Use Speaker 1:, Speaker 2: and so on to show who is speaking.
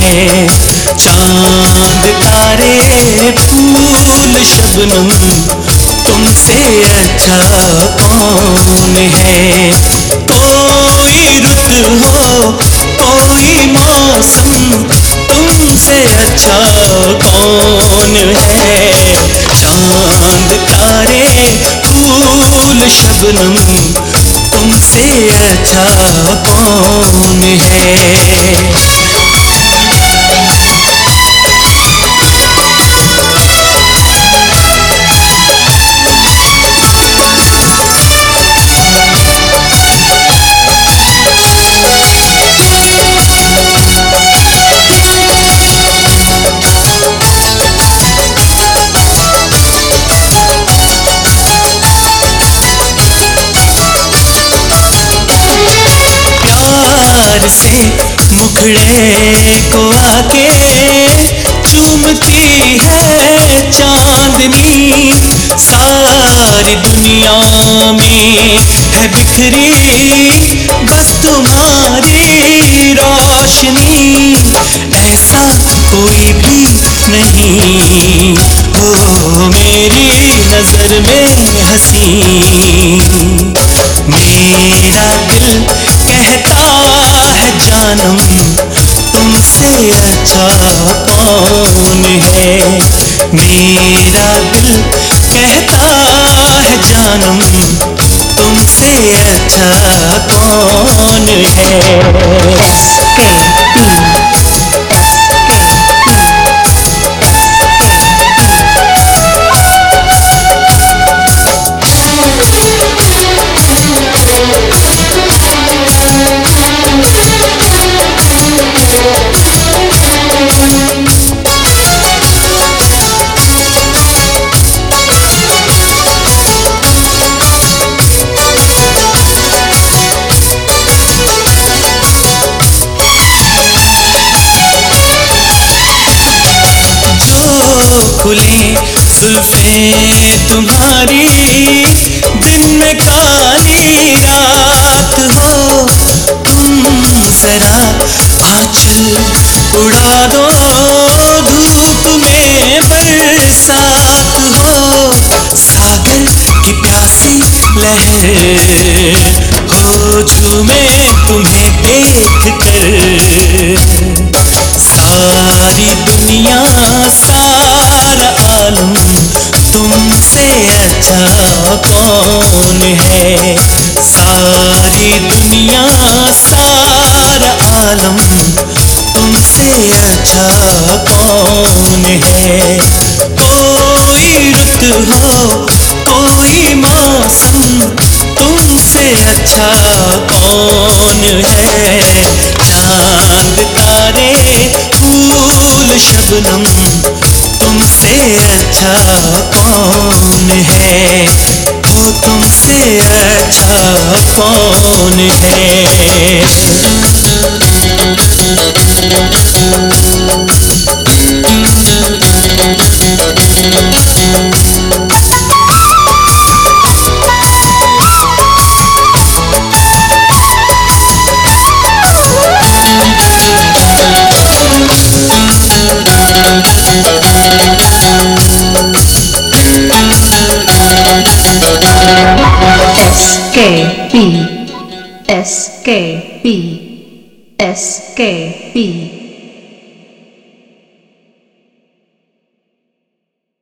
Speaker 1: है। चांद तारे फूल शबनम तुमसे अच्छा कौन है। कोई रुत हो कोई मौसम तुमसे अच्छा कौन है। चांद तारे फूल शबनम तुमसे अच्छा कौन है। प्यार से मुखड़े को आके चूमती है चांदनी। सारी दुनिया में है बिखरी बस तुम्हारी रोशनी। ऐसा कोई भी नहीं हो मेरी नजर में हंसी। मेरा दिल कहता है जानम तुमसे अच्छा कौन है। मेरा दिल कहता है जानम तुमसे अच्छा कौन है। खुले जुल्फे तुम्हारी दिन में काली रात हो। तुम जरा आंचल उड़ा दो धूप में बरसात हो। सागर की प्यासी लहर हो झूमे तुम्हें देख कर। सारी दुनिया सारा आलम तुमसे अच्छा कौन है। सारी दुनिया सारा आलम तुमसे अच्छा कौन है। कोई रुत हो कोई मौसम तुमसे अच्छा कौन है। चांद तारे फूल शबनम तुमसे अच्छा कौन है। वो तुमसे अच्छा कौन है।
Speaker 2: SKP